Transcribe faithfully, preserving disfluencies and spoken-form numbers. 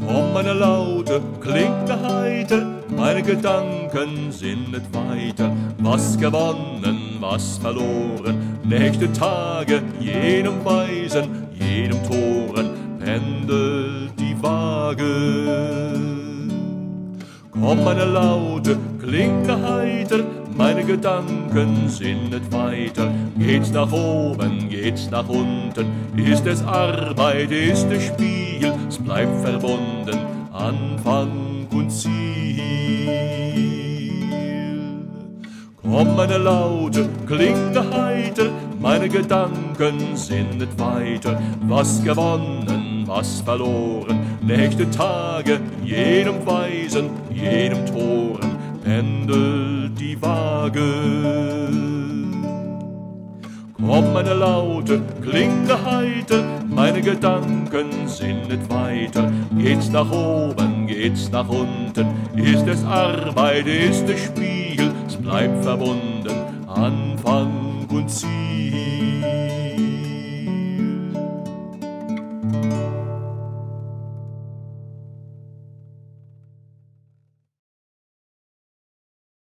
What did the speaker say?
Komm, meine Laute, klingt heiter, meine Gedanken sinnet weiter. Was gewonnen, was verloren, nächste Tage, jedem Weisen, jedem Toren, pendelt die Waage. Komm, meine Laute, klingt heiter, meine Gedanken sinnet weiter. Geht's nach oben, geht's nach unten, ist es Arbeit, ist es Spiel, es bleibt verbunden, Anfang und Ziel. Komm, meine Laute, klingt heiter, meine Gedanken sinnet weiter. Was gewonnen, was verloren, nächste Tage, jedem Weisen, jedem Toren, pendelt die Waage. Komm, meine Laute, klingt heiter, meine Gedanken sinnet weiter. Geht's nach oben, geht's nach unten, ist es Arbeit, ist es Spiel, es bleibt verbunden, Anfang und Ziel.